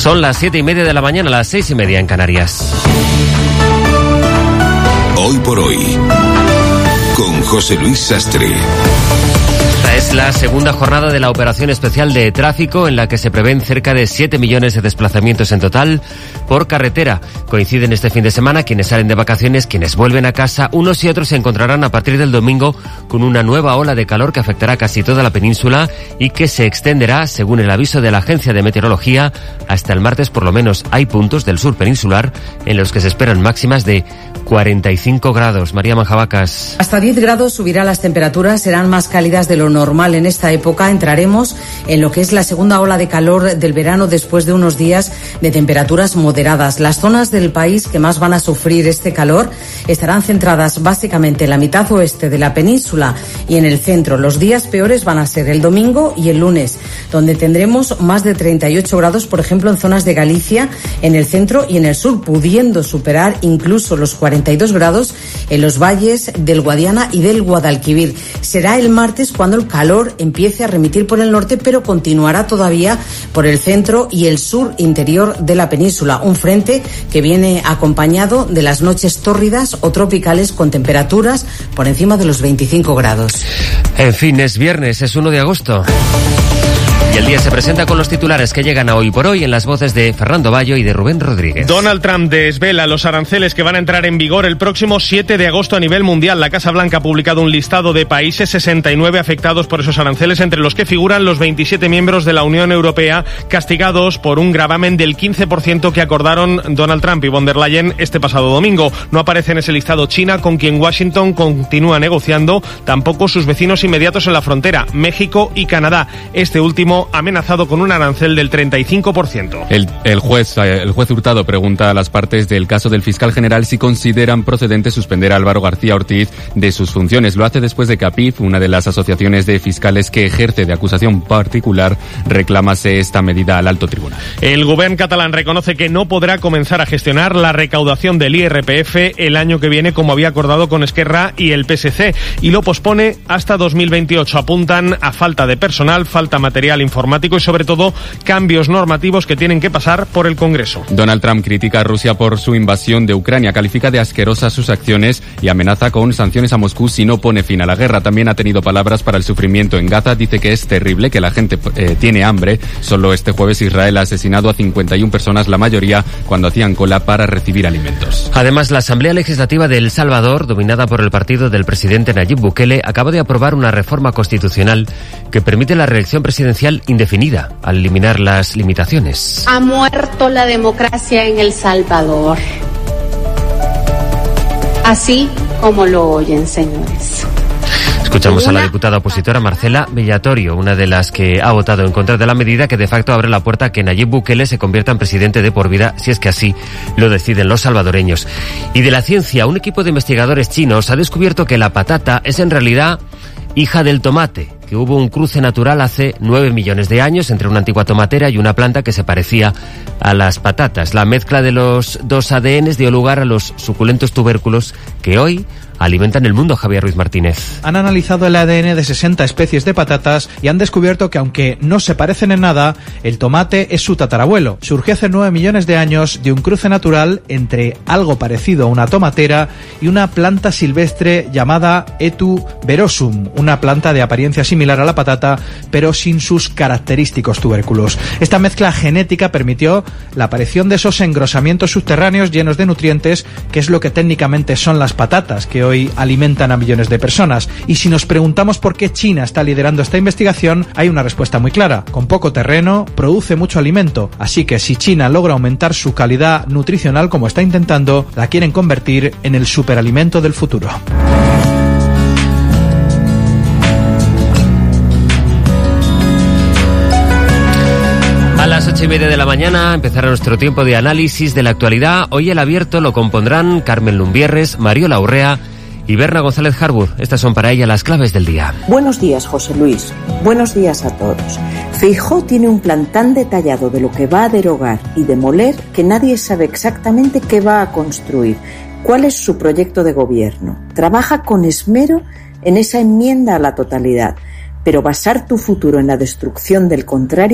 Son las 7:30 de la mañana, las 6:30 en Canarias. Hoy por hoy, con José Luis Sastre. Esta es la segunda jornada de la operación especial de tráfico en la que se prevén cerca de 7 millones de desplazamientos en total por carretera. Coinciden este fin de semana quienes salen de vacaciones, quienes vuelven a casa. Unos y otros se encontrarán a partir del domingo con una nueva ola de calor que afectará casi toda la península y que se extenderá, según el aviso de la Agencia de Meteorología, hasta el martes. Por lo menos hay puntos del sur peninsular en los que se esperan máximas de 45 grados. María Manjabacas. Hasta 10 grados subirán las temperaturas, serán más cálidas de lo normal en esta época. Entraremos en lo que es la segunda ola de calor del verano después de unos días de temperaturas moderadas. Las zonas del país que más van a sufrir este calor estarán centradas básicamente en la mitad oeste de la península y en el centro. Los días peores van a ser el domingo y el lunes, donde tendremos más de 38 grados, por ejemplo, en zonas de Galicia, en el centro y en el sur, pudiendo superar incluso los 42 grados en los valles del Guadiana y del Guadalquivir. Será el martes cuando el calor empiece a remitir por el norte, pero continuará todavía por el centro y el sur interior de la península. Un frente que viene acompañado de las noches tórridas o tropicales con temperaturas por encima de los 25 grados. En fin, es viernes, es 1 de agosto. Y el día se presenta con los titulares que llegan a Hoy por Hoy en las voces de Fernando Bayo y de Rubén Rodríguez. Donald Trump desvela los aranceles que van a entrar en vigor el próximo 7 de agosto a nivel mundial. La Casa Blanca ha publicado un listado de países, 69 afectados por esos aranceles, entre los que figuran los 27 miembros de la Unión Europea, castigados por un gravamen del 15% que acordaron Donald Trump y von der Leyen este pasado domingo. No aparece en ese listado China, con quien Washington continúa negociando, tampoco sus vecinos inmediatos en la frontera, México y Canadá. Este último amenazado con un arancel del 35%. El juez Hurtado pregunta a las partes del caso del fiscal general si consideran procedente suspender a Álvaro García Ortiz de sus funciones. Lo hace después de que APIF, una de las asociaciones de fiscales que ejerce de acusación particular, reclamase esta medida al alto tribunal. El gobierno catalán reconoce que no podrá comenzar a gestionar la recaudación del IRPF el año que viene, como había acordado con Esquerra y el PSC, y lo pospone hasta 2028. Apuntan a falta de personal, falta material informático y sobre todo cambios normativos que tienen que pasar por el Congreso. Donald Trump critica a Rusia por su invasión de Ucrania, califica de asquerosas sus acciones y amenaza con sanciones a Moscú si no pone fin a la guerra. También ha tenido palabras para el sufrimiento en Gaza, dice que es terrible, que la gente tiene hambre. Solo este jueves Israel ha asesinado a 51 personas, la mayoría cuando hacían cola para recibir alimentos. Además, la Asamblea Legislativa de El Salvador, dominada por el partido del presidente Nayib Bukele, acaba de aprobar una reforma constitucional que permite la reelección presidencial indefinida al eliminar las limitaciones. Ha muerto la democracia en El Salvador. Así como lo oyen, señores. Escuchamos a la diputada opositora Marcela Bellatorio, una de las que ha votado en contra de la medida que de facto abre la puerta a que Nayib Bukele se convierta en presidente de por vida, si es que así lo deciden los salvadoreños. Y de la ciencia, un equipo de investigadores chinos ha descubierto que la patata es en realidad hija del tomate, que hubo un cruce natural hace 9 millones de años entre una antigua tomatera y una planta que se parecía a las patatas. La mezcla de los dos ADNs dio lugar a los suculentos tubérculos que hoy alimentan el mundo. Javier Ruiz Martínez. Han analizado el ADN de 60 especies de patatas y han descubierto que, aunque no se parecen en nada, el tomate es su tatarabuelo. Surgió hace 9 millones de años de un cruce natural entre algo parecido a una tomatera y una planta silvestre llamada Etu berosum, una planta de apariencia similar a la patata, pero sin sus característicos tubérculos. Esta mezcla genética permitió la aparición de esos engrosamientos subterráneos llenos de nutrientes, que es lo que técnicamente son las patatas, que hoy alimentan a millones de personas. Y si nos preguntamos por qué China está liderando esta investigación, hay una respuesta muy clara. Con poco terreno, produce mucho alimento. Así que si China logra aumentar su calidad nutricional como está intentando, la quieren convertir en el superalimento del futuro. A las 8:30 de la mañana empezará nuestro tiempo de análisis de la actualidad. Hoy el abierto lo compondrán Carmen Lumbierres, Mariola Urrea y Berna González Harbour. Estas son para ella las claves del día. Buenos días, José Luis. Buenos días a todos. Feijóo tiene un plan tan detallado de lo que va a derogar y demoler que nadie sabe exactamente qué va a construir, cuál es su proyecto de gobierno. Trabaja con esmero en esa enmienda a la totalidad, pero basar tu futuro en la destrucción del contrario